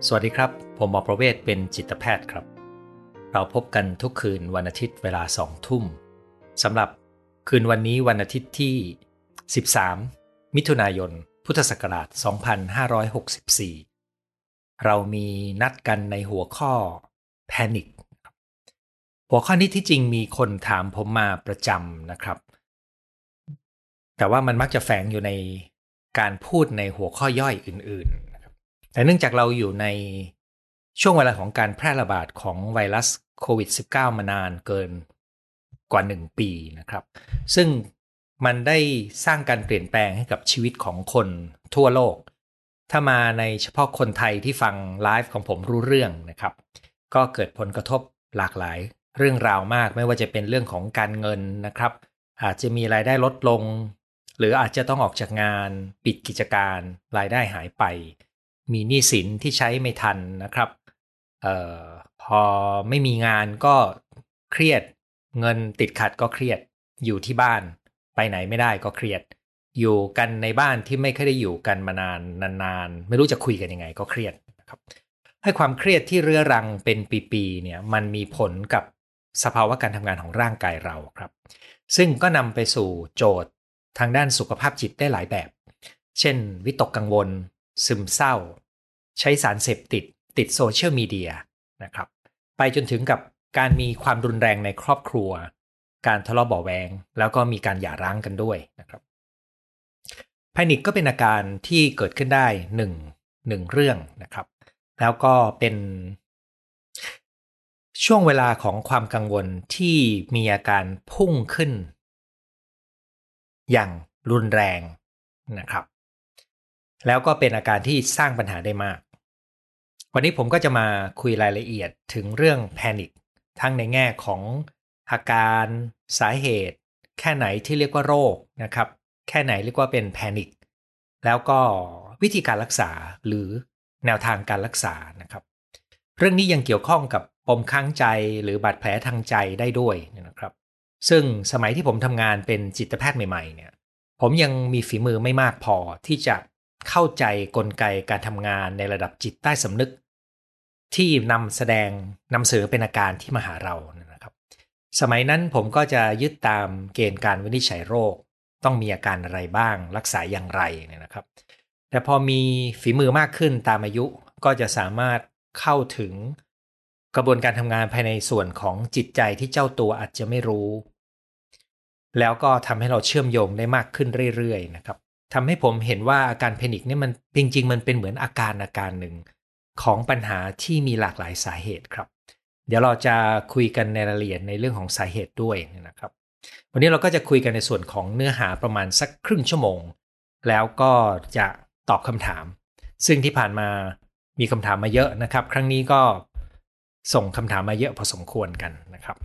สวัสดีครับผมหมอประเวศเป็นจิตแพทย์ครับเราพบกันทุกคืนวันอาทิตย์เวลา2 ทุ่มสำหรับคืนวันนี้วันอาทิตย์ที่13มิถุนายนพุทธศักราช2564เรามีนัดกันในหัวข้อ Panic หัวข้อนี้ที่จริงมีคนถามผมมาประจำนะครับแต่ว่ามันมักจะแฝงอยู่ในการพูดในหัวข้อย่อยอื่นๆนะครับแต่เนื่องจากเราอยู่ในช่วงเวลาของการแพร่ระบาดของไวรัสโควิด -19 มานานเกินกว่า1 ปีนะครับซึ่งมันได้สร้างการเปลี่ยนแปลงให้กับชีวิตของคนทั่วโลกถ้ามาในเฉพาะคนไทยที่ฟังไลฟ์ของผมรู้เรื่องนะครับก็เกิดผลกระทบหลากหลายเรื่องราวมากไม่ว่าจะเป็นเรื่องของการเงินนะครับอาจจะมีรายได้ลดลงหรืออาจจะต้องออกจากงานปิดกิจการรายได้หายไปมีหนี้สินที่ใช้ไม่ทันนะครับพอไม่มีงานก็เครียดเงินติดขัดก็เครียดอยู่ที่บ้านไปไหนไม่ได้ก็เครียดอยู่กันในบ้านที่ไม่เคยได้อยู่กันมานานไม่รู้จะคุยกันยังไงก็เครียดนะครับให้ความเครียดที่เรื้อรังเป็นปีๆเนี่ยมันมีผลกับสภาวะการทำงานของร่างกายเราครับซึ่งก็นำไปสู่โจทย์ทางด้านสุขภาพจิตได้หลายแบบเช่นวิตกกังวลซึมเศร้าใช้สารเสพติดโซเชียลมีเดียนะครับไปจนถึงกับการมีความรุนแรงในครอบครัวการทะเลาะเบาะแวงแล้วก็มีการหย่าร้างกันด้วยนะครับแพนิคก็เป็นอาการที่เกิดขึ้นได้หนึ่งเรื่องนะครับแล้วก็เป็นช่วงเวลาของความกังวลที่มีอาการพุ่งขึ้นอย่างรุนแรงนะครับแล้วก็เป็นอาการที่สร้างปัญหาได้มากวันนี้ผมก็จะมาคุยรายละเอียดถึงเรื่องแพนิคทั้งในแง่ของอาการสาเหตุแค่ไหนที่เรียกว่าโรคนะครับแค่ไหนเรียกว่าเป็นแพนิคแล้วก็วิธีการรักษาหรือแนวทางการรักษานะครับเรื่องนี้ยังเกี่ยวข้องกับปมค้างใจหรือบาดแผลทางใจได้ด้วยนะครับซึ่งสมัยที่ผมทำงานเป็นจิตแพทย์ใหม่ๆเนี่ยผมยังมีฝีมือไม่มากพอที่จะเข้าใจกลไกการทำงานในระดับจิตใต้สำนึกที่นำเสนอเป็นอาการที่มาหาเรานะครับสมัยนั้นผมก็จะยึดตามเกณฑ์การวินิจฉัยโรคต้องมีอาการอะไรบ้างรักษาอย่างไรนะครับแต่พอมีฝีมือมากขึ้นตามอายุก็จะสามารถเข้าถึงกระบวนการทำงานภายในส่วนของจิตใจที่เจ้าตัวอาจจะไม่รู้แล้วก็ทำให้เราเชื่อมโยงได้มากขึ้นเรื่อยๆนะครับทำให้ผมเห็นว่าอาการแพนิคนี่มันจริงๆมันเป็นเหมือนอาการหนึ่งของปัญหาที่มีหลากหลายสาเหตุครับเดี๋ยวเราจะคุยกันในรายละเอียดในเรื่องของสาเหตุด้วยนะครับวันนี้เราก็จะคุยกันในส่วนของเนื้อหาประมาณสักครึ่งชั่วโมงแล้วก็จะตอบคำถามซึ่งที่ผ่านมามีคำถามมาเยอะนะครับครั้งนี้ก็ส่งคำถามมาเยอะพอสมควรกันนะครับ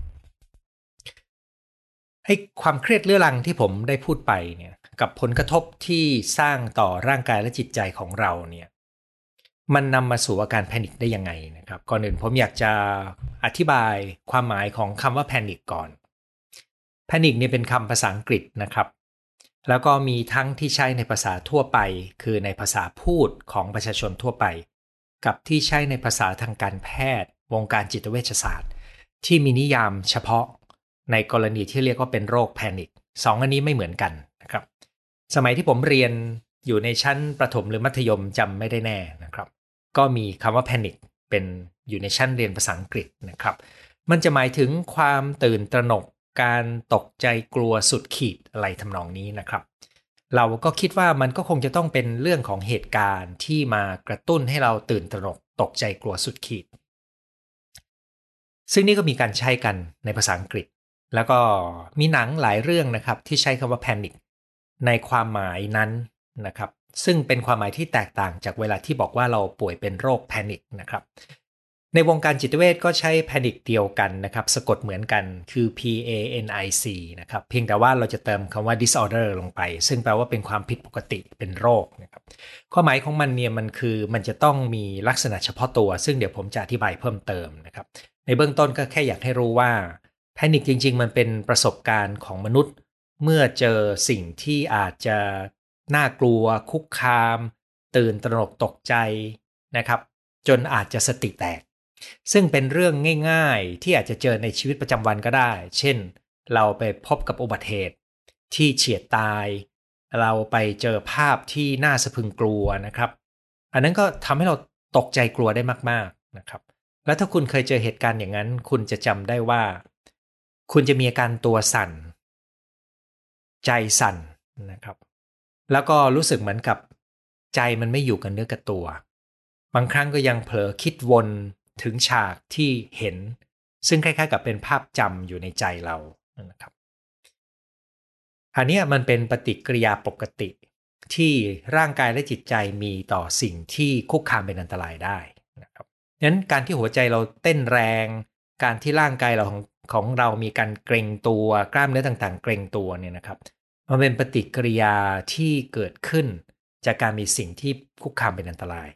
ให้ความเครียดเรื้อรังที่ผมได้พูดไปเนี่ยกับผลกระทบที่สร้างต่อร่างกายและจิตใจของเราเนี่ยมันนำมาสู่อาการแพนิคได้ยังไงนะครับก่อนอื่นผมอยากจะอธิบายความหมายของคำว่าแพนิคก่อนแพนิคเนี่ยเป็นคำภาษาอังกฤษนะครับแล้วก็มีทั้งที่ใช้ในภาษาทั่วไปคือในภาษาพูดของประชาชนทั่วไปกับที่ใช้ในภาษาทางการแพทย์วงการจิตเวชศาสตร์ที่มีนิยามเฉพาะในกรณีที่เรียกว่าเป็นโรคแพนิคสองอันนี้ไม่เหมือนกันนะครับสมัยที่ผมเรียนอยู่ในชั้นประถมหรือมัธยมจำไม่ได้แน่นะครับก็มีคำว่าแพนิคเป็นอยู่ในชั้นเรียนภาษาอังกฤษนะครับมันจะหมายถึงความตื่นตระหนกการตกใจกลัวสุดขีดอะไรทำนองนี้นะครับเราก็คิดว่ามันก็คงจะต้องเป็นเรื่องของเหตุการณ์ที่มากระตุ้นให้เราตื่นตระหนกตกใจกลัวสุดขีดซึ่งนี่ก็มีการใช้กันในภาษาอังกฤษแล้วก็มีหนังหลายเรื่องนะครับที่ใช้คำว่า panic ในความหมายนั้นนะครับซึ่งเป็นความหมายที่แตกต่างจากเวลาที่บอกว่าเราป่วยเป็นโรค panic นะครับในวงการจิตเวชก็ใช้ panic เดียวกันนะครับสะกดเหมือนกันคือ PANIC นะครับเพียงแต่ว่าเราจะเติมคำว่า disorder ลงไปซึ่งแปลว่าเป็นความผิดปกติเป็นโรคนะครับความหมายของมันเนี่ยมันจะต้องมีลักษณะเฉพาะตัวซึ่งเดี๋ยวผมจะอธิบายเพิ่มเติมนะครับในเบื้องต้นก็แค่อยากให้รู้ว่าแพนิคจริงๆมันเป็นประสบการณ์ของมนุษย์เมื่อเจอสิ่งที่อาจจะน่ากลัวคุกคามตื่นตระหนกตกใจนะครับจนอาจจะสติแตกซึ่งเป็นเรื่องง่ายๆที่อาจจะเจอในชีวิตประจำวันก็ได้เช่นเราไปพบกับอุบัติเหตุที่เฉียดตายเราไปเจอภาพที่น่าสะพรึงกลัวนะครับอันนั้นก็ทำให้เราตกใจกลัวได้มากๆนะครับแล้วถ้าคุณเคยเจอเหตุการณ์อย่างนั้นคุณจะจำได้ว่าคุณจะมีอาการตัวสั่นใจสั่นนะครับแล้วก็รู้สึกเหมือนกับใจมันไม่อยู่กับเนื้อกับตัวบางครั้งก็ยังเผลอคิดวนถึงฉากที่เห็นซึ่งคล้ายๆกับเป็นภาพจำอยู่ในใจเรานะครับอันนี้มันเป็นปฏิกิริยาปกติที่ร่างกายและจิตใจมีต่อสิ่งที่คุกคามเป็นอันตรายได้นะครับงั้นการที่หัวใจเราเต้นแรงการที่ร่างกายเราของเรามีการเกร็งตัวกล้ามเนื้อต่างๆเกร็งตัวเนี่ยนะครับมันเป็นปฏิกิริยาที่เกิดขึ้นจากการมีสิ่งที่คุกคามเป็นอันตราย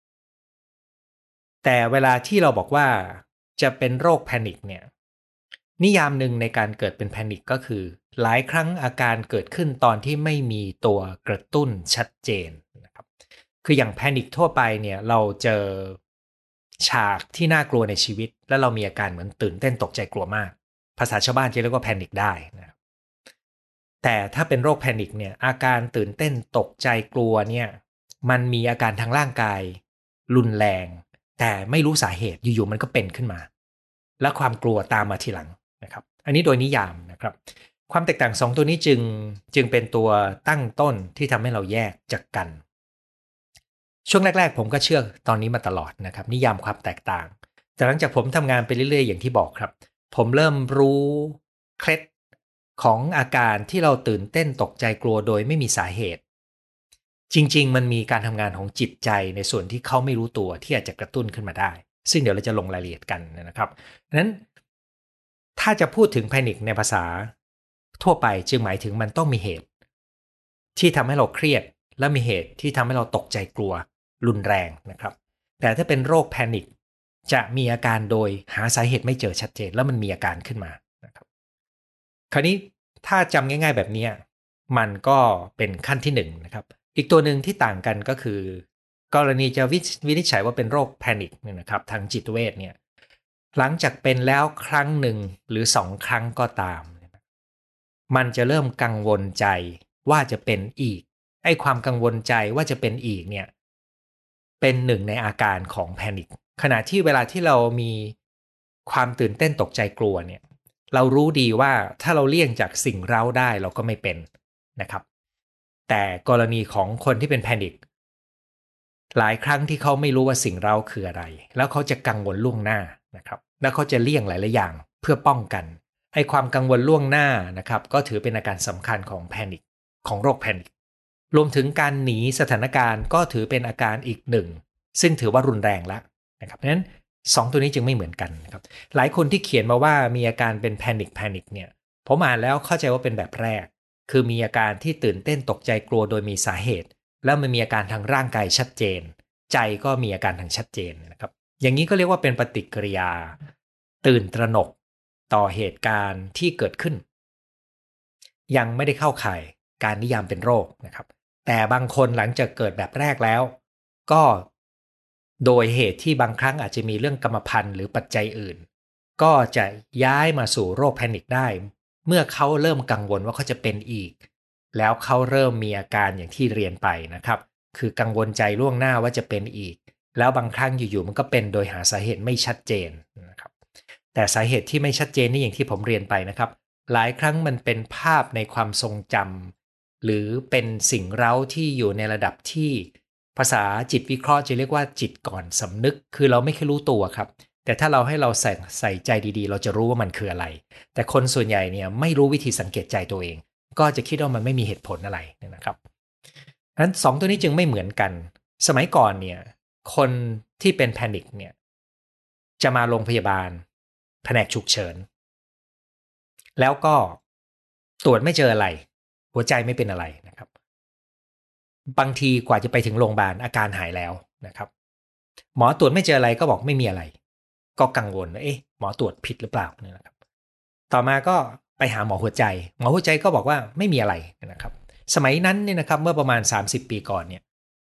แต่เวลาที่เราบอกว่าจะเป็นโรคแพนิคเนี่ยนิยามหนึ่งในการเกิดเป็นแพนิคก็คือหลายครั้งอาการเกิดขึ้นตอนที่ไม่มีตัวกระตุ้นชัดเจนนะครับคืออย่างแพนิคทั่วไปเนี่ยเราเจอฉากที่น่ากลัวในชีวิตแล้วเรามีอาการเหมือนตื่นเต้นตกใจกลัวมากภาษาชาวบ้านจะเรียกว่าแพนิคได้นะครับแต่ถ้าเป็นโรคแพนิคเนี่ยอาการตื่นเต้นตกใจกลัวเนี่ยมันมีอาการทางร่างกายรุนแรงแต่ไม่รู้สาเหตุอยู่ๆมันก็เป็นขึ้นมาและความกลัวตามมาทีหลังนะครับอันนี้โดยนิยามนะครับความแตกต่าง2ตัวนี้จึงเป็นตัวตั้งต้นที่ทำให้เราแยกจากกันช่วงแรกๆผมก็เชื่อตอนนี้มาตลอดนะครับนิยามความแตกต่างแต่หลังจากผมทำงานไปเรื่อยๆอย่างที่บอกครับผมเริ่มรู้เคล็ดของอาการที่เราตื่นเต้นตกใจกลัวโดยไม่มีสาเหตุจริงๆมันมีการทำงานของจิตใจในส่วนที่เขาไม่รู้ตัวที่อาจจะกระตุ้นขึ้นมาได้ซึ่งเดี๋ยวเราจะลงรายละเอียดกันนะครับนั้นถ้าจะพูดถึงแพนิคในภาษาทั่วไปจึงหมายถึงมันต้องมีเหตุที่ทำให้เราเครียดและมีเหตุที่ทำให้เราตกใจกลัวรุนแรงนะครับแต่ถ้าเป็นโรคแพนิคจะมีอาการโดยหาสาเหตุไม่เจอชัดเจนแล้วมันมีอาการขึ้นมานะครับคราวนี้ถ้าจำง่ายๆแบบนี้มันก็เป็นขั้นที่1นะครับอีกตัวหนึ่งที่ต่างกันก็คือกรณีจะวินิจฉัยว่าเป็นโรคแพนิคเนี่ยนะครับทางจิตเวชเนี่ยหลังจากเป็นแล้วครั้งหนึ่งหรือ2ครั้งก็ตามมันจะเริ่มกังวลใจว่าจะเป็นอีกไอ้ความกังวลใจว่าจะเป็นอีกเนี่ยเป็นหนึ่งในอาการของแพนิคขณะที่เวลาที่เรามีความตื่นเต้นตกใจกลัวเนี่ยเรารู้ดีว่าถ้าเราเลี่ยงจากสิ่งเร้าได้เราก็ไม่เป็นนะครับแต่กรณีของคนที่เป็นแพนิคหลายครั้งที่เขาไม่รู้ว่าสิ่งเร้าคืออะไรแล้วเขาจะกังวลล่วงหน้านะครับแล้วเขาจะเลี่ยงหลายๆอย่างเพื่อป้องกันไอ้ความกังวลล่วงหน้านะครับก็ถือเป็นอาการสำคัญของแพนิคของโรคแพนิครวมถึงการหนีสถานการณ์ก็ถือเป็นอาการอีกหนึ่งซึ่งถือว่ารุนแรงแล้วนะครับเพราะฉะนั้น2ตัวนี้จึงไม่เหมือนกันนะครับหลายคนที่เขียนมาว่ามีอาการเป็นแพนิคเนี่ยผมอ่านแล้วเข้าใจว่าเป็นแบบแรกคือมีอาการที่ตื่นเต้นตกใจกลัวโดยมีสาเหตุแล้วมันมีอาการทางร่างกายชัดเจนใจก็มีอาการทางชัดเจนนะครับอย่างนี้ก็เรียกว่าเป็นปฏิกิริยาตื่นตระหนกต่อเหตุการณ์ที่เกิดขึ้นยังไม่ได้เข้าข่ายการนิยามเป็นโรคนะครับแต่บางคนหลังจากเกิดแบบแรกแล้วก็โดยเหตุที่บางครั้งอาจจะมีเรื่องกรรมพันธุ์หรือปัจจัยอื่นก็จะย้ายมาสู่โรคแพนิคได้เมื่อเขาเริ่มกังวลว่าเขาจะเป็นอีกแล้วเขาเริ่มมีอาการอย่างที่เรียนไปนะครับคือกังวลใจล่วงหน้าว่าจะเป็นอีกแล้วบางครั้งอยู่ๆมันก็เป็นโดยหาสาเหตุไม่ชัดเจนนะครับแต่สาเหตุที่ไม่ชัดเจนนี่อย่างที่ผมเรียนไปนะครับหลายครั้งมันเป็นภาพในความทรงจำหรือเป็นสิ่งเร้าที่อยู่ในระดับที่ภาษาจิตวิเคราะห์จะเรียกว่าจิตก่อนสำนึกคือเราไม่เคยรู้ตัวครับแต่ถ้าเราให้เราใส่ใจดีๆเราจะรู้ว่ามันคืออะไรแต่คนส่วนใหญ่เนี่ยไม่รู้วิธีสังเกตใจตัวเองก็จะคิดว่ามันไม่มีเหตุผลอะไรนะครับนั้น2ตัวนี้จึงไม่เหมือนกันสมัยก่อนเนี่ยคนที่เป็นแพนิคเนี่ยจะมาโรงพยาบาลแผนกฉุกเฉินแล้วก็ตรวจไม่เจออะไรหัวใจไม่เป็นอะไรนะครับบางทีกว่าจะไปถึงโรงพยาบาลอาการหายแล้วนะครับหมอตรวจไม่เจออะไรก็บอกไม่มีอะไรก็กังวลว่าหมอตรวจผิดหรือเปล่าเนี่ยนะครับต่อมาก็ไปหาหมอหัวใจก็บอกว่าไม่มีอะไรนะครับสมัยนั้นเนี่ยนะครับเมื่อประมาณ30 ปีก่อนเนี่ย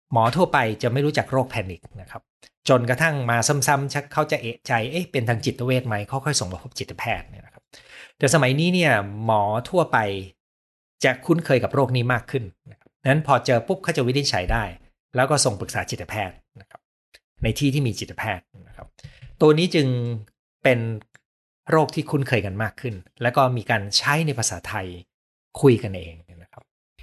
หมอทั่วไปจะไม่รู้จักโรคแพนิคนะครับจนกระทั่งมาซ้ำๆชักเขาจะเอะใจเป็นทางจิตเวชไหมเขาค่อยส่งมาพบจิตแพทย์เนี่ยนะครับแต่สมัยนี้เนี่ยหมอทั่วไปจะคุ้นเคยกับโรคนี้มากขึ้นนะครับนั้นพอเจอปุ๊บเขาจะวินิจฉัยได้แล้วก็ส่งปรึกษาจิตแพทย์นะครับในที่ที่มีจิตแพทย์นะครับตัวนี้จึงเป็นโรคที่คุ้นเคยกันมากขึ้นแล้วก็มีการใช้ในภาษาไทยคุยกันเองนะครับ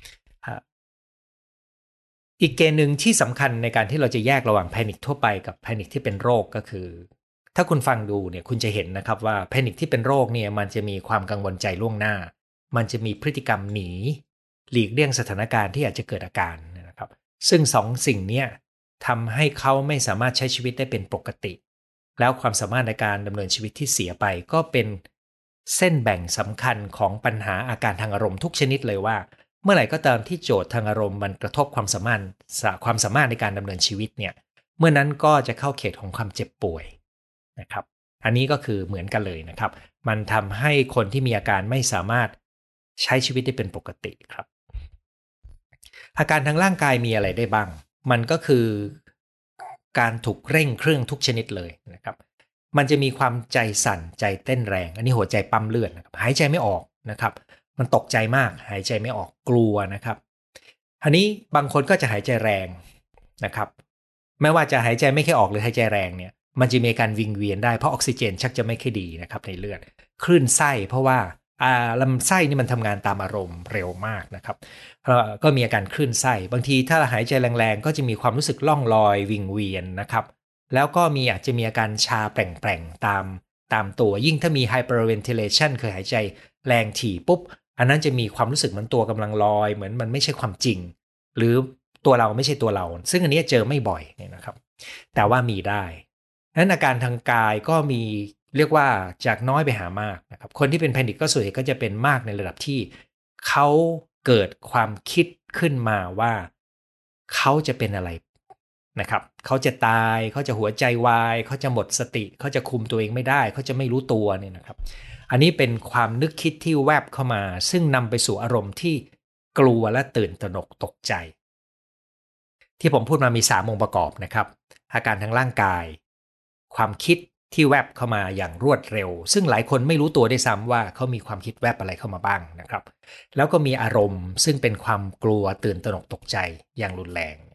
อีกเกณฑ์หนึ่งที่สำคัญในการที่เราจะแยกระหว่างแพนิคทั่วไปกับแพนิคที่เป็นโรคก็คือถ้าคุณฟังดูเนี่ยคุณจะเห็นนะครับว่าแพนิคที่เป็นโรคเนี่ยมันจะมีความกังวลใจล่วงหน้ามันจะมีพฤติกรรมหนีหลีกเลี่ยงสถานการณ์ที่อาจจะเกิดอาการนะครับซึ่งสองสิ่งนี้ทำให้เขาไม่สามารถใช้ชีวิตได้เป็นปกติแล้วความสามารถในการดำเนินชีวิตที่เสียไปก็เป็นเส้นแบ่งสำคัญของปัญหาอาการทางอารมณ์ทุกชนิดเลยว่าเมื่อไหร่ก็ตามที่โจทย์ทางอารมณ์มันกระทบความสามารถในการดำเนินชีวิตเนี่ยเมื่อนั้นก็จะเข้าเขตของความเจ็บป่วยนะครับอันนี้ก็คือเหมือนกันเลยนะครับมันทำให้คนที่มีอาการไม่สามารถใช้ชีวิตได้เป็นปกติครับอาการทางร่างกายมีอะไรได้บ้างมันก็คือการถูกเร่งเครื่องทุกชนิดเลยนะครับมันจะมีความใจสั่นใจเต้นแรงอันนี้หัวใจปั๊มเลือดนะครับหายใจไม่ออกนะครับมันตกใจมากหายใจไม่ออกกลัวนะครับอันนี้บางคนก็จะหายใจแรงนะครับไม่ว่าจะหายใจไม่ค่อยออกหรือหายใจแรงเนี่ยมันจะมีอาการวิงเวียนได้เพราะออกซิเจนชักจะไม่ค่อยดีนะครับในเลือดคลื่นไส้เพราะว่าลำไส้นี่มันทำงานตามอารมณ์เร็วมากนะครับก็มีอาการคลื่นไส้บางทีถ้าหายใจแรงๆก็จะมีความรู้สึกล่องลอยวิงเวียนนะครับแล้วก็อาจจะมีอาการชาแปลงๆตามตัวยิ่งถ้ามี hyperventilation คือหายใจแรงถี่ปุ๊บอันนั้นจะมีความรู้สึกเหมือนตัวกำลังลอยเหมือนมันไม่ใช่ความจริงหรือตัวเราไม่ใช่ตัวเราซึ่งอันนี้เจอไม่บ่อยเนี่ยนะครับแต่ว่ามีได้นั้นอาการทางกายก็มีเรียกว่าจากน้อยไปหามากนะครับคนที่เป็นแพนิคก็ส่วนใหญ่ก็จะเป็นมากในระดับที่เขาเกิดความคิดขึ้นมาว่าเขาจะเป็นอะไรนะครับเขาจะตายเขาจะหัวใจวายเขาจะหมดสติเขาจะคุมตัวเองไม่ได้เขาจะไม่รู้ตัวเนี่ยนะครับอันนี้เป็นความนึกคิดที่แวบเข้ามาซึ่งนำไปสู่อารมณ์ที่กลัวและตื่นตระหนกตกใจที่ผมพูดมามี3องค์ประกอบนะครับอาการทางร่างกายความคิดที่แวบเข้ามาอย่างรวดเร็วซึ่งหลายคนไม่รู้ตัวได้ซ้ำว่าเขามีความคิดแวบอะไรเข้ามาบ้างนะครับแล้วก็มีอารมณ์ซึ่งเป็นความกลัวตื่นตระหนกตกใจอย่างรุนแรง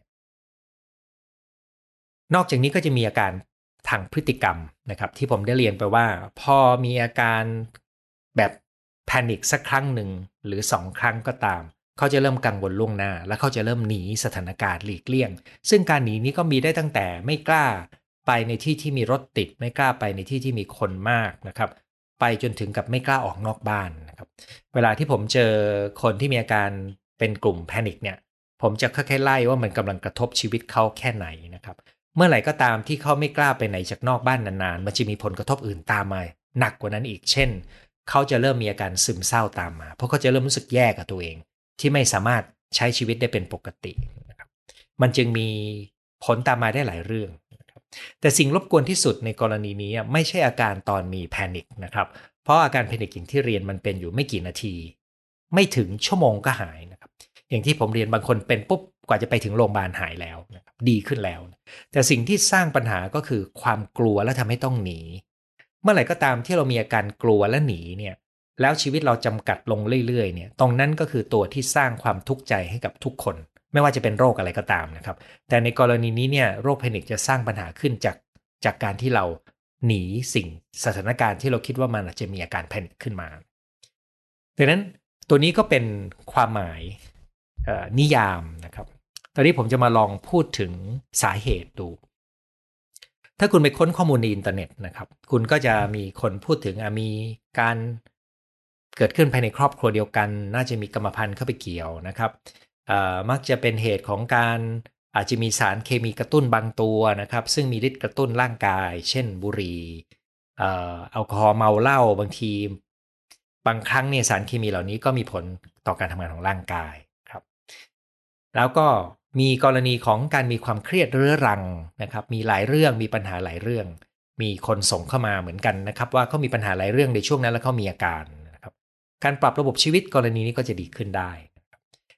นอกจากนี้ก็จะมีอาการทางพฤติกรรมนะครับที่ผมได้เรียนไปว่าพอมีอาการแบบแพนิคสักครั้งหนึ่งหรือ2ครั้งก็ตามเขาจะเริ่มกังวลล่วงหน้าและเขาจะเริ่มหนีสถานการณ์หลีกเลี่ยงซึ่งการหนีนี้ก็มีได้ตั้งแต่ไม่กล้าไปในที่ที่มีรถติดไม่กล้าไปในที่ที่มีคนมากนะครับไปจนถึงกับไม่กล้าออกนอกบ้านนะครับเวลาที่ผมเจอคนที่มีอาการเป็นกลุ่มแพนิคเนี่ยผมจะค่อยๆไล่ว่ามันกำลังกระทบชีวิตเขาแค่ไหนนะครับเมื่อไหร่ก็ตามที่เขาไม่กล้าไปไหนจากนอกบ้านนานๆมันจะมีผลกระทบอื่นตามมาหนักกว่านั้นอีกเช่นเขาจะเริ่มมีอาการซึมเศร้าตามมาเพราะเขาจะเริ่มรู้สึกแย่กับตัวเองที่ไม่สามารถใช้ชีวิตได้เป็นปกตินะครับมันจึงมีผลตามมาได้หลายเรื่องนะครับแต่สิ่งรบกวนที่สุดในกรณีนี้ไม่ใช่อาการตอนมีแพนิคนะครับเพราะอาการแพนิคอย่างที่เรียนมันเป็นอยู่ไม่กี่นาทีไม่ถึงชั่วโมงก็หายนะครับอย่างที่ผมเรียนบางคนเป็นปุ๊บกว่าจะไปถึงโรงพยาบาลหายแล้วนะครับดีขึ้นแล้วแต่สิ่งที่สร้างปัญหาก็คือความกลัวและทำให้ต้องหนีเมื่อไหร่ก็ตามที่เรามีอาการกลัวและหนีเนี่ยแล้วชีวิตเราจำกัดลงเรื่อยๆเนี่ยตรงนั้นก็คือตัวที่สร้างความทุกข์ใจให้กับทุกคนไม่ว่าจะเป็นโรคอะไรก็ตามนะครับแต่ในกรณีนี้เนี่ยโรคแพนิคจะสร้างปัญหาขึ้นจากการที่เราหนีสิ่งสถานการณ์ที่เราคิดว่ามันอาจจะมีอาการแพนิคขึ้นมาดังนั้นตัวนี้ก็เป็นความหมายนิยามนะครับตอนนี้ผมจะมาลองพูดถึงสาเหตุดูถ้าคุณไปค้นข้อมูลในอินเทอร์เน็ตนะครับคุณก็จะมีคนพูดถึงมีการเกิดขึ้นภายในครอบครัวเดียวกันน่าจะมีกรรมพันธุ์เข้าไปเกี่ยวนะครับมักจะเป็นเหตุของการอาจจะมีสารเคมีกระตุ้นบางตัวนะครับซึ่งมีฤทธิ์กระตุ้นร่างกายเช่นบุหรี่แอลกอฮอล์เมาเหล้าบางทีบางครั้งเนี่ยสารเคมีเหล่านี้ก็มีผลต่อการทำงานของร่างกายครับแล้วก็มีกรณีของการมีความเครียดเรื้อรังนะครับมีหลายเรื่องมีปัญหาหลายเรื่องมีคนส่งเข้ามาเหมือนกันนะครับว่าเขามีปัญหาหลายเรื่องในช่วงนั้นแล้วเขามีอาการนะครับการปรับระบบชีวิตกรณีนี้ก็จะดีขึ้นได้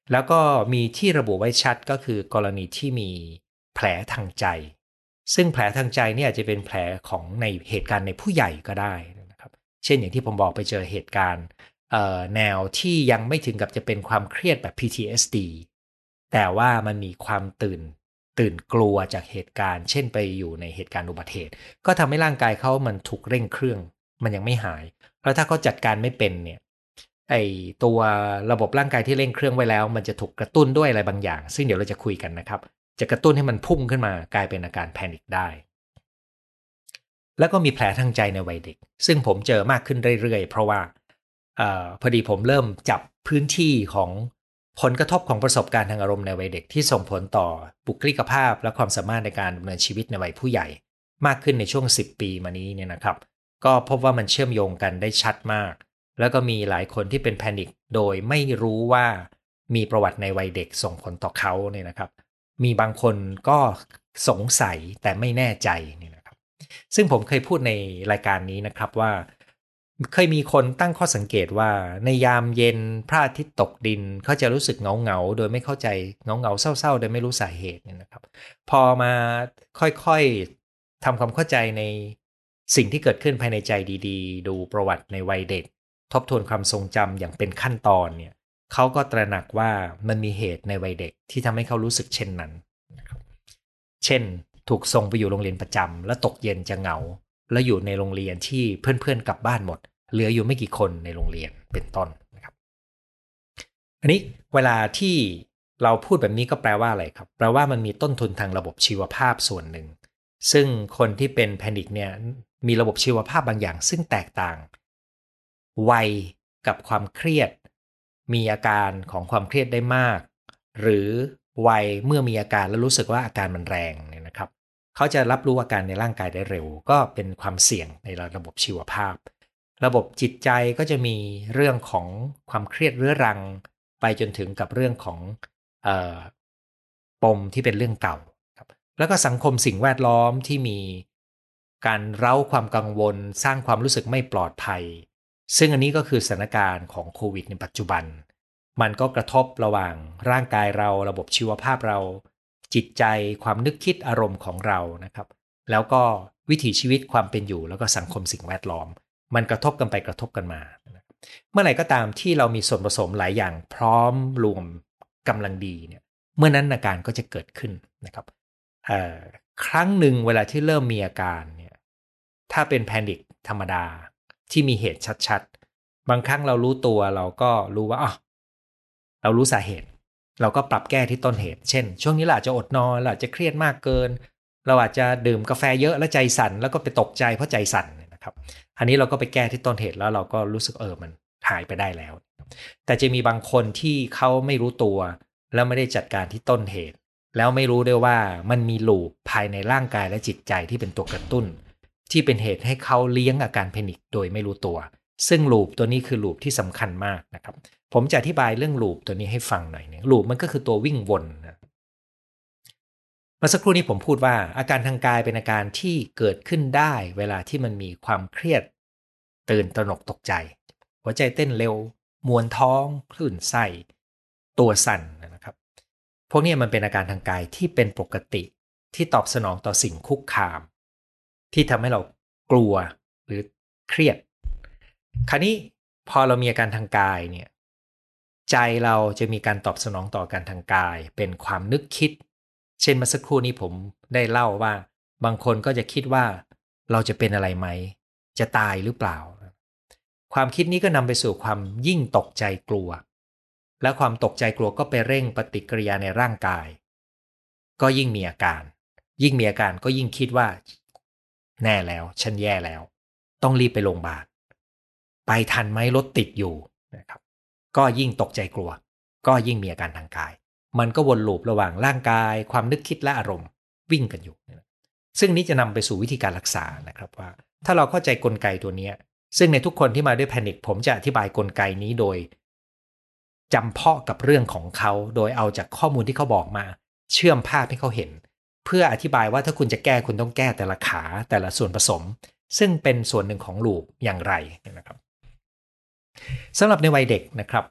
แล้วก็มีที่ระบุไว้ชัดก็คือกรณีที่มีแผลทางใจซึ่งแผลทางใจเนี่ยอาจจะเป็นแผลของในเหตุการณ์ในผู้ใหญ่ก็ได้นะครับเช่นอย่างที่ผมบอกไปเจอเหตุการณ์แนวที่ยังไม่ถึงกับจะเป็นความเครียดแบบ PTSD แต่ว่ามันมีความตื่นกลัวจากเหตุการณ์เช่นไปอยู่ในเหตุการณ์อุบัติเหตุก็ทำให้ร่างกายเขามันถูกเร่งเครื่องมันยังไม่หายแล้วถ้าเขาจัดการไม่เป็นเนี่ยไอตัวระบบร่างกายที่เร่งเครื่องไว้แล้วมันจะถูกกระตุ้นด้วยอะไรบางอย่างซึ่งเดี๋ยวเราจะคุยกันนะครับจะกระตุ้นให้มันพุ่งขึ้นมากลายเป็นอาการแพนิคได้แล้วก็มีแผลทางใจในวัยเด็กซึ่งผมเจอมากขึ้นเรื่อยๆเพราะว่าพอดีผมเริ่มจับพื้นที่ของผลกระทบของประสบการณ์ทางอารมณ์ในวัยเด็กที่ส่งผลต่อบุคลิกภาพและความสามารถในการดำเนินชีวิตในวัยผู้ใหญ่มากขึ้นในช่วง10 ปีมานี้เนี่ยนะครับก็พบว่ามันเชื่อมโยงกันได้ชัดมากแล้วก็มีหลายคนที่เป็นแพนิคโดยไม่รู้ว่ามีประวัติในวัยเด็กส่งผลต่อเขาเนี่ยนะครับมีบางคนก็สงสัยแต่ไม่แน่ใจเนี่ยนะครับซึ่งผมเคยพูดในรายการนี้นะครับว่าเคยมีคนตั้งข้อสังเกตว่าในยามเย็นพระอาทิตย์ตกดินเขาจะรู้สึกเหงาโดยไม่เข้าใจเหงาเศร้าๆโดยไม่รู้สาเหตุเนี่ยนะครับพอมาค่อยๆทำความเข้าใจในสิ่งที่เกิดขึ้นภายในใจดีๆดูประวัติในวัยเด็กทบทวนความทรงจำอย่างเป็นขั้นตอนเนี่ยเขาก็ตระหนักว่ามันมีเหตุในวัยเด็กที่ทำให้เขารู้สึกเช่นนั้นนะครับเช่นถูกส่งไปอยู่โรงเรียนประจำแล้วตกเย็นจะเหงาแล้วอยู่ในโรงเรียนที่เพื่อนๆกลับบ้านหมดเหลืออยู่ไม่กี่คนในโรงเรียนเป็นต้นนะครับอันนี้เวลาที่เราพูดแบบนี้ก็แปลว่าอะไรครับแปลว่ามันมีต้นทุนทางระบบชีวภาพส่วนหนึ่งซึ่งคนที่เป็นแพนิคเนี่ยมีระบบชีวภาพบางอย่างซึ่งแตกต่างวัยกับความเครียดมีอาการของความเครียดได้มากหรือวัยเมื่อมีอาการแล้วรู้สึกว่าอาการมันแรงเนี่ยนะครับเขาจะรับรู้อาการในร่างกายได้เร็วก็เป็นความเสี่ยงในระบบชีวภาพระบบจิตใจก็จะมีเรื่องของความเครียดเรื้อรังไปจนถึงกับเรื่องของเอ่อปมที่เป็นเรื่องเก่าครับแล้วก็สังคมสิ่งแวดล้อมที่มีการเร้าความกังวลสร้างความรู้สึกไม่ปลอดภัยซึ่งอันนี้ก็คือสถานการณ์ของโควิดในปัจจุบันมันก็กระทบระหว่างร่างกายเราระบบชีวภาพเราจิตใจความนึกคิดอารมณ์ของเรานะครับแล้วก็วิถีชีวิตความเป็นอยู่แล้วก็สังคมสิ่งแวดล้อมมันกระทบกันไปกระทบกันมาเมื่อไหร่ก็ตามที่เรามีส่วนผสมหลายอย่างพร้อมรวมกำลังดีเนี่ยเมื่อนั้นอาการก็จะเกิดขึ้นนะครับครั้งหนึ่งเวลาที่เริ่มมีอาการเนี่ยถ้าเป็นแพนิคธรรมดาที่มีเหตุชัดๆบางครั้งเรารู้ตัวเราก็รู้ว่าเรารู้สาเหตุเราก็ปรับแก้ที่ต้นเหตุเช่นช่วงนี้เราอาจจะอดนอนเราอาจจะเครียดมากเกินเราอาจจะดื่มกาแฟเยอะแล้วใจสั่นแล้วก็ไปตกใจเพราะใจสั่นนะครับอันนี้เราก็ไปแก้ที่ต้นเหตุแล้วเราก็รู้สึกมันหายไปได้แล้วแต่จะมีบางคนที่เขาไม่รู้ตัวแล้วไม่ได้จัดการที่ต้นเหตุแล้วไม่รู้ด้วยว่ามันมีลูปภายในร่างกายและจิตใจที่เป็นตัวกระตุ้นที่เป็นเหตุให้เขาเลี้ยงอาการแพนิคโดยไม่รู้ตัวซึ่งลูปตัวนี้คือลูปที่สำคัญมากนะครับผมจะอธิบายเรื่องลูปตัวนี้ให้ฟังหน่อยนึงลูปมันก็คือตัววิ่งวนนะเมื่อสักครู่นี้ผมพูดว่าอาการทางกายเป็นอาการที่เกิดขึ้นได้เวลาที่มันมีความเครียดตื่นตระหนกตกใจหัวใจเต้นเร็วมวนท้องคลื่นไส้ตัวสั่นนะครับพวกนี้มันเป็นอาการทางกายที่เป็นปกติที่ตอบสนองต่อสิ่งคุกคามที่ทำให้เรากลัวหรือเครียดคราวนี้พอเรามีอาการทางกายเนี่ยใจเราจะมีการตอบสนองต่ออาการทางกายเป็นความนึกคิดเช่นเมื่อสักครู่นี้ผมได้เล่าว่าบางคนก็จะคิดว่าเราจะเป็นอะไรไหมจะตายหรือเปล่าความคิดนี้ก็นำไปสู่ความยิ่งตกใจกลัวและความตกใจกลัวก็ไปเร่งปฏิกิริยาในร่างกายก็ยิ่งมีอาการก็ยิ่งคิดว่าแน่แล้วฉันแย่แล้วต้องรีบไปโรงพยาบาลไปทันไหมรถติดอยู่นะครับก็ยิ่งตกใจกลัวก็ยิ่งมีอาการทางกายมันก็วนลูประหว่างร่างกายความนึกคิดและอารมณ์วิ่งกันอยู่ซึ่งนี้จะนำไปสู่วิธีการรักษานะครับว่าถ้าเราเข้าใจกลไกตัวนี้ซึ่งในทุกคนที่มาด้วยแพนิคผมจะอธิบายกลไกนี้โดยจำเพาะกับเรื่องของเขาโดยเอาจากข้อมูลที่เขาบอกมาเชื่อมภาพให้เขาเห็นเพื่ออธิบายว่าถ้าคุณจะแก้คุณต้องแก้แต่ละขาแต่ละส่วนผสมซึ่งเป็นส่วนหนึ่งของลูปอย่างไรนะครับสำหรับในวัยเด็กนะครับ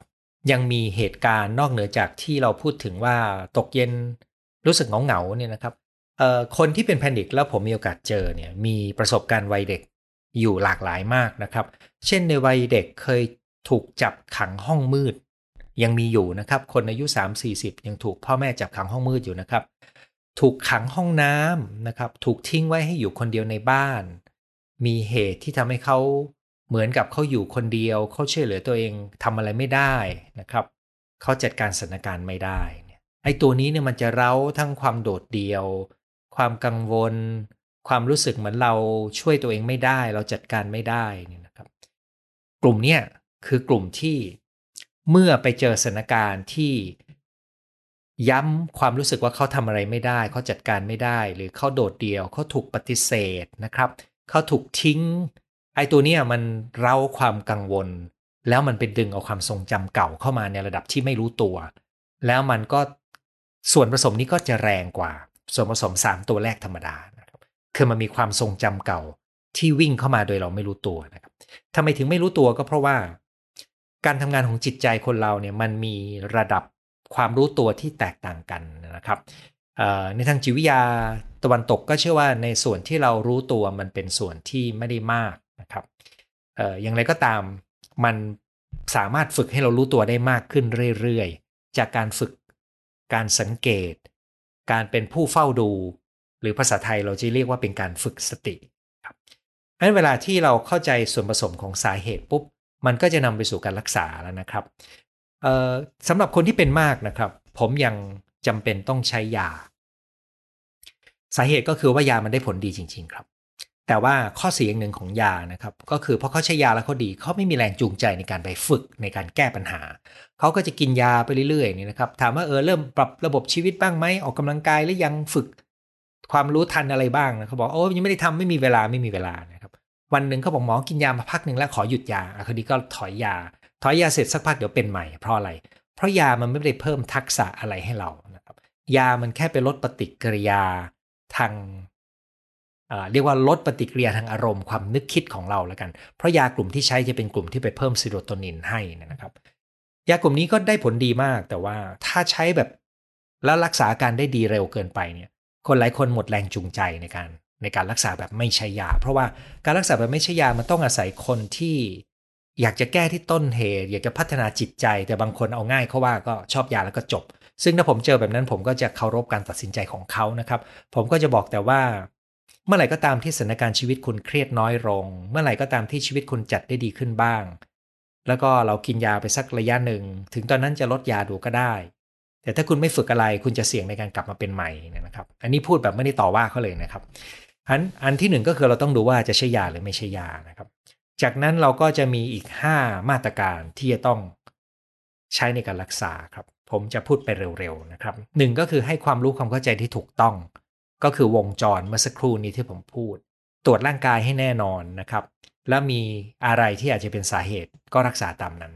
ยังมีเหตุการณ์นอกเหนือจากที่เราพูดถึงว่าตกเย็นรู้สึกเหงาๆเนี่ยนะครับคนที่เป็นแพนิคแล้วผมมีโอกาสเจอเนี่ยมีประสบการณ์วัยเด็กอยู่หลากหลายมากนะครับเช่นในวัยเด็กเคยถูกจับขังห้องมืดยังมีอยู่นะครับคนอายุ3-40ยังถูกพ่อแม่จับขังห้องมืดอยู่นะครับถูกขังห้องน้ำนะครับถูกทิ้งไว้ให้อยู่คนเดียวในบ้านมีเหตุที่ทำให้เขาเหมือนกับเขาอยู่คนเดียวเขาช่วยเหลือตัวเองทำอะไรไม่ได้นะครับเขาจัดการสถานการณ์ไม่ได้เนี่ยไอ้ตัวนี้เนี่ยมันจะเร้าทั้งความโดดเดี่ยวความกังวลความรู้สึกเหมือนเราช่วยตัวเองไม่ได้เราจัดการไม่ได้เนี่ยนะครับกลุ่มเนี้ยคือกลุ่มที่เมื่อไปเจอสถานการณ์ที่ย้ำความรู้สึกว่าเขาทำอะไรไม่ได้เขาจัดการไม่ได้หรือเขาโดดเดี่ยวเขาถูกปฏิเสธนะครับเขาถูกทิ้งไอ้ตัวเนี้ยมันเร้าความกังวลแล้วมันไปดึงเอาความทรงจำเก่าเข้ามาในระดับที่ไม่รู้ตัวแล้วมันก็ส่วนผสมนี้ก็จะแรงกว่าส่วนผสม3ตัวแรกธรรมดานะครับคือมันมีความทรงจำเก่าที่วิ่งเข้ามาโดยเราไม่รู้ตัวนะครับทำไมถึงไม่รู้ตัวก็เพราะว่าการทำงานของจิตใจคนเราเนี่ยมันมีระดับความรู้ตัวที่แตกต่างกันนะครับในทางจิตวิทยาตะวันตกก็เชื่อว่าในส่วนที่เรารู้ตัวมันเป็นส่วนที่ไม่ได้มากนะครับอย่างไรก็ตามมันสามารถฝึกให้เรารู้ตัวได้มากขึ้นเรื่อยๆจากการฝึกการสังเกตการเป็นผู้เฝ้าดูหรือภาษาไทยเราจะเรียกว่าเป็นการฝึกสติครับเพราะฉะนั้นเวลาที่เราเข้าใจส่วนผสมของสาเหตุปุ๊บมันก็จะนำไปสู่การรักษาแล้วนะครับสำหรับคนที่เป็นมากนะครับผมยังจำเป็นต้องใช้ยาสาเหตุก็คือว่ายามันได้ผลดีจริงๆครับแต่ว่าข้อเสียอย่างหนึ่งของยานะครับก็คือพอเขาใช้ยาแล้วเขาดีเขาไม่มีแรงจูงใจในการไปฝึกในการแก้ปัญหาเขาก็จะกินยาไปเรื่อยๆนี่นะครับถามว่าเริ่มปรับระบบชีวิตบ้างไหมออกกำลังกายหรือยังฝึกความรู้ทันอะไรบ้างนะเขาบอกโอ้ยังไม่ได้ทำไม่มีเวลาไม่มีเวลานะครับวันหนึ่งเขาบอกหมอกินยามาพักหนึ่งแล้วขอหยุดยาคราวนี้ก็ถอยยาเสร็จสักพักเดี๋ยวเป็นใหม่เพราะอะไรเพราะยามันไม่ได้เพิ่มทักษะอะไรให้เรานะครับยามันแค่ไปลดปฏิกิริยาทางเรียกว่าลดปฏิกิริยาทางอารมณ์ความนึกคิดของเราแล้วกันเพราะยากลุ่มที่ใช้จะเป็นกลุ่มที่ไปเพิ่มซีโรโทนินให้นะครับยากลุ่มนี้ก็ได้ผลดีมากแต่ว่าถ้าใช้แบบแล้วรักษาอาการได้ดีเร็วเกินไปเนี่ยคนหลายคนหมดแรงจูงใจในการรักษาแบบไม่ใช้ยาเพราะว่าการรักษาแบบไม่ใช้ยามันต้องอาศัยคนที่อยากจะแก้ที่ต้นเหตุอยากจะพัฒนาจิตใจแต่บางคนเอาง่ายเขาว่าก็ชอบยาแล้วก็จบซึ่งถ้าผมเจอแบบนั้นผมก็จะเคารพการตัดสินใจของเขานะครับผมก็จะบอกแต่ว่าเมื่อไหร่ก็ตามที่สถานการณ์ชีวิตคุณเครียดน้อยลงเมื่อไหร่ก็ตามที่ชีวิตคุณจัดได้ดีขึ้นบ้างแล้วก็เรากินยาไปสักระยะหนึ่งถึงตอนนั้นจะลดยาดูก็ได้แต่ถ้าคุณไม่ฝึกอะไรคุณจะเสี่ยงในการกลับมาเป็นใหม่นะครับอันนี้พูดแบบไม่ได้ต่อว่าเขาเลยนะครับอันที่หนึ่งก็คือเราต้องดูว่าจะใช้ยาหรือไม่ใช้ยานะครับจากนั้นเราก็จะมีอีก5มาตรการที่จะต้องใช้ในการรักษาครับผมจะพูดไปเร็วๆนะครับหนึ่งก็คือให้ความรู้ความเข้าใจที่ถูกต้องก็คือวงจรเมื่อสักครู่นี้ที่ผมพูดตรวจร่างกายให้แน่นอนนะครับแล้วมีอะไรที่อาจจะเป็นสาเหตุก็รักษาตามนั้น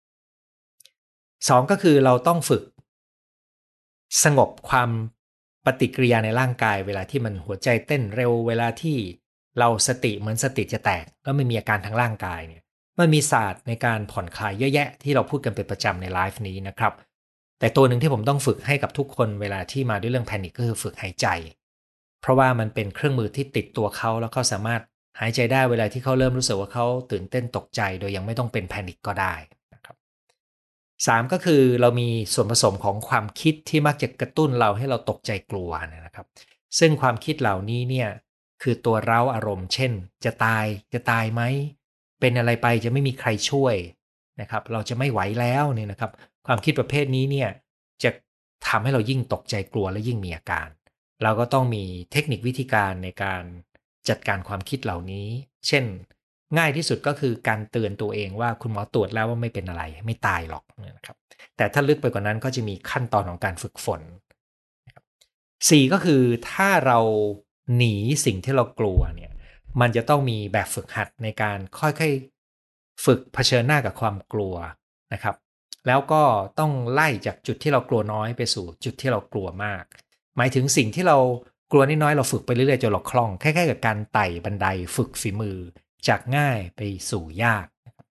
2ก็คือเราต้องฝึกสงบความปฏิกิริยาในร่างกายเวลาที่มันหัวใจเต้นเร็วเวลาที่เราสติเหมือนสติจะแตกแล้วไม่มีอาการทางร่างกายเนี่ยมันมีศาสตร์ในการผ่อนคลายเยอะแยะที่เราพูดกันเป็นประจำในไลฟ์นี้นะครับแต่ตัวหนึ่งที่ผมต้องฝึกให้กับทุกคนเวลาที่มาด้วยเรื่องแพนิคก็คือฝึกหายใจเพราะว่ามันเป็นเครื่องมือที่ติดตัวเขาแล้วเขาสามารถหายใจได้เวลาที่เขาเริ่มรู้สึกว่าเขาตื่นเต้นตกใจโดยยังไม่ต้องเป็นแพนิคก็ได้นะครับ 3ก็คือเรามีส่วนผสมของความคิดที่มักจะกระตุ้นเราให้เราตกใจกลัวนะครับซึ่งความคิดเหล่านี้เนี่ยคือตัวเร้าอารมณ์เช่นจะตายไหมเป็นอะไรไปจะไม่มีใครช่วยนะครับเราจะไม่ไหวแล้วเนี่ยนะครับความคิดประเภทนี้เนี่ยจะทำให้เรายิ่งตกใจกลัวและยิ่งมีอาการเราก็ต้องมีเทคนิควิธีการในการจัดการความคิดเหล่านี้เช่น ง่ายที่สุดก็คือการเตือนตัวเองว่าคุณหมอตรวจแล้วว่าไม่เป็นอะไรไม่ตายหรอกนะครับแต่ถ้าลึกไปกว่านั้นก็จะมีขั้นตอนของการฝึกฝน4ก็คือถ้าเราหนีสิ่งที่เรากลัวเนี่ยมันจะต้องมีแบบฝึกหัดในการค่อยๆฝึกเผชิญหน้ากับความกลัวนะครับแล้วก็ต้องไล่จากจุดที่เรากลัวน้อยไปสู่จุดที่เรากลัวมากหมายถึงสิ่งที่เรากลัวน้อยๆเราฝึกไปเรื่อยๆจนเราคล่องคล้ายๆกับการไต่บันไดฝึกฝีมือ จากง่ายไปสู่ยาก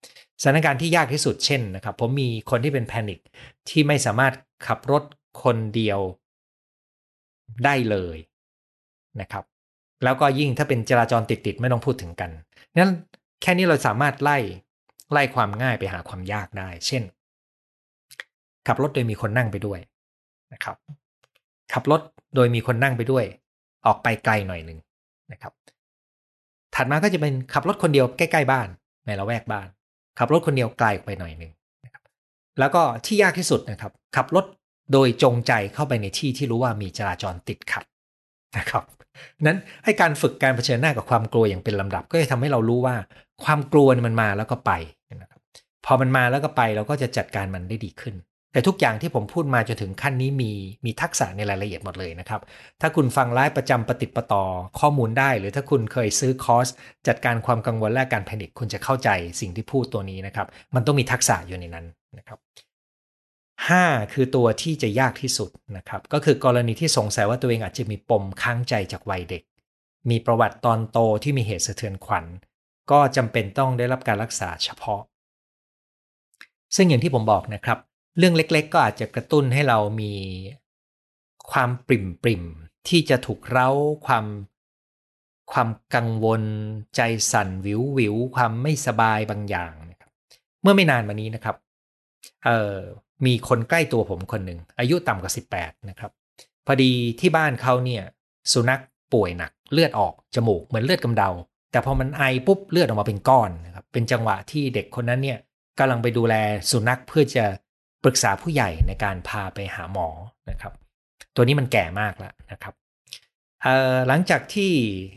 สถานการณ์ที่ยากที่สุดเช่นนะครับผมมีคนที่เป็นแพนิคที่ไม่สามารถขับรถคนเดียวได้เลยนะครับแล้วก็ยิ่งถ้าเป็นจราจรติดๆไม่ต้องพูดถึงกันงั้นแค่นี้เราสามารถไล่ความง่ายไปหาความยากได้เช่นขับรถโดยมีคนนั่งไปด้วยนะครับขับรถโดยมีคนนั่งไปด้วยออกไปไกลหน่อยหนึ่งนะครับถัดมาก็จะเป็นขับรถคนเดียวใกล้ๆบ้านในละแวกบ้านขับรถคนเดียวไกลออกไปหน่อยหนึ่งนะครับแล้วก็ที่ยากที่สุดนะครับขับรถโดยจงใจเข้าไปในที่ที่รู้ว่ามีจราจรติดขัดนะครับนั้นให้การฝึกการเผชิญหน้ากับความกลัวอย่างเป็นลำดับก็จะทำให้เรารู้ว่าความกลัวมันมาแล้วก็ไปนะครับพอมันมาแล้วก็ไปเราก็จะจัดการมันได้ดีขึ้นแต่ทุกอย่างที่ผมพูดมาจนถึงขั้นนี้มีทักษะในรายละเอียดหมดเลยนะครับถ้าคุณฟังไลฟ์ประจำปฏิปต่อข้อมูลได้หรือถ้าคุณเคยซื้อคอร์สจัดการความกังวลและการแพนิคคุณจะเข้าใจสิ่งที่พูดตัวนี้นะครับมันต้องมีทักษะอยู่ในนั้นนะครับ5คือตัวที่จะยากที่สุดนะครับก็คือกรณีที่สงสัยว่าตัวเองอาจจะมีปมค้างใจจากวัยเด็กมีประวัติตอนโตที่มีเหตุสะเทือนขวัญก็จำเป็นต้องได้รับการรักษาเฉพาะซึ่งอย่างที่ผมบอกนะครับเรื่องเล็กๆก็อาจจะกระตุ้นให้เรามีความปริ่มๆที่จะถูกเร้าความกังวลใจสั่นวิวความไม่สบายบางอย่างนะครับเมื่อไม่นานมานี้นะครับมีคนใกล้ตัวผมคนหนึ่งอายุต่ำกว่า18นะครับพอดีที่บ้านเขาเนี่ยสุนัขป่วยหนักเลือดออกจมูกเหมือนเลือดกำเดาแต่พอมันไอปุ๊บเลือดออกมาเป็นก้อนนะครับเป็นจังหวะที่เด็กคนนั้นเนี่ยกำลังไปดูแลสุนัขเพื่อจะปรึกษาผู้ใหญ่ในการพาไปหาหมอนะครับตัวนี้มันแก่มากแล้วนะครับหลังจากที่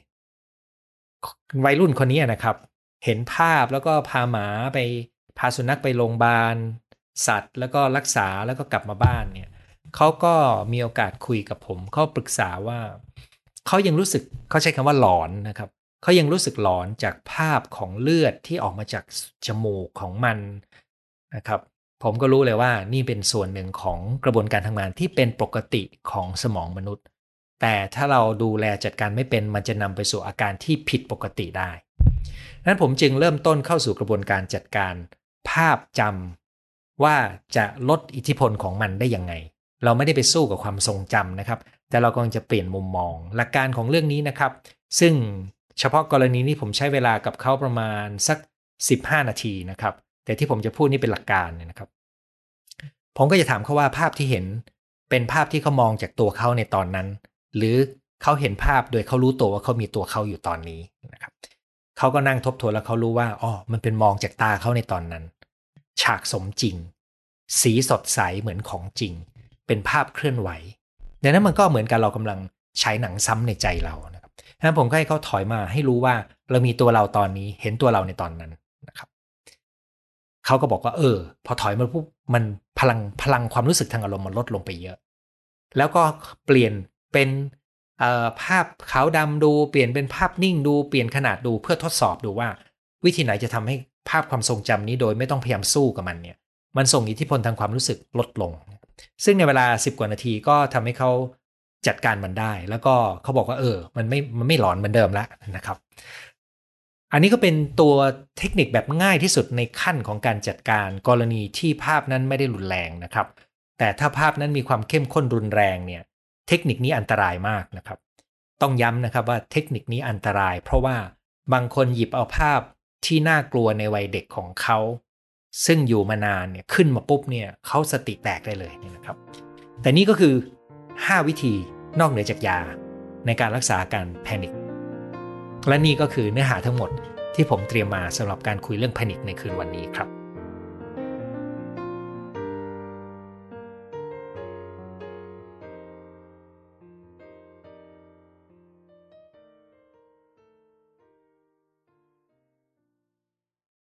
วัยรุ่นคนนี้นะครับเห็นภาพแล้วก็พาสุนัขไปโรงพยาบาลสัตว์แล้วก็รักษาแล้วก็กลับมาบ้านเนี่ยเขาก็มีโอกาสคุยกับผมเขาปรึกษาว่าเขายังรู้สึกเขาใช้คำว่าหลอนนะครับเขายังรู้สึกหลอนจากภาพของเลือดที่ออกมาจากจมูกของมันนะครับผมก็รู้เลยว่านี่เป็นส่วนหนึ่งของกระบวนการทำงานที่เป็นปกติของสมองมนุษย์แต่ถ้าเราดูแลจัดการไม่เป็นมันจะนำไปสู่อาการที่ผิดปกติได้นั้นผมจึงเริ่มต้นเข้าสู่กระบวนการจัดการภาพจำว่าจะลดอิทธิพลของมันได้ยังไงเราไม่ได้ไปสู้กับความทรงจำนะครับแต่เรากำลังจะเปลี่ยนมุมมองหลักการของเรื่องนี้นะครับซึ่งเฉพาะกรณีนี้ผมใช้เวลากับเขาประมาณสัก15นาทีนะครับแต่ที่ผมจะพูดนี่เป็นหลักการนะครับผมก็จะถามเขาว่าภาพที่เห็นเป็นภาพที่เขามองจากตัวเขาในตอนนั้นหรือเขาเห็นภาพโดยเขารู้ตัวว่าเขามีตัวเขาอยู่ตอนนี้นะครับเขาก็นั่งทบทวนแล้วเขารู้ว่าอ๋อมันเป็นมองจากตาเขาในตอนนั้นฉากสมจริงสีสดใสเหมือนของจริงเป็นภาพเคลื่อนไหวดังนั้นมันก็เหมือนกับเรากำลังใช้หนังซ้ำในใจเรานะครับดังนั้นผมก็ให้เขาถอยมาให้รู้ว่าเรามีตัวเราตอนนี้เห็นตัวเราในตอนนั้นนะครับเขาก็บอกว่าพอถอยมาปุ๊บมันพลังความรู้สึกทางอารมณ์มันลดลงไปเยอะแล้วก็เปลี่ยนเป็นภาพขาวดำดูเปลี่ยนเป็นภาพนิ่งดูเปลี่ยนขนาดดูเพื่อทดสอบดูว่าวิธีไหนจะทำให้ภาพความทรงจำนี้โดยไม่ต้องพยายามสู้กับมันเนี่ยมันส่งอิทธิพลทางความรู้สึกลดลงซึ่งในเวลา10กว่านาทีก็ทำให้เขาจัดการมันได้แล้วก็เขาบอกว่ามันไม่หลอนเหมือนเดิมแล้วนะครับอันนี้ก็เป็นตัวเทคนิคแบบง่ายที่สุดในขั้นของการจัดการกรณีที่ภาพนั้นไม่ได้รุนแรงนะครับแต่ถ้าภาพนั้นมีความเข้มข้นรุนแรงเนี่ยเทคนิคนี้อันตรายมากนะครับต้องย้ำนะครับว่าเทคนิคนี้อันตรายเพราะว่าบางคนหยิบเอาภาพที่น่ากลัวในวัยเด็กของเขาซึ่งอยู่มานานเนี่ยขึ้นมาปุ๊บเนี่ยเขาสติแตกได้เลยนะครับแต่นี่ก็คือ5วิธีนอกเหนือจากยาในการรักษาอาการแพนิคและนี่ก็คือเนื้อหาทั้งหมดที่ผมเตรียมมาสำหรับการคุยเรื่องแพนิคในคืนวันนี้ครับ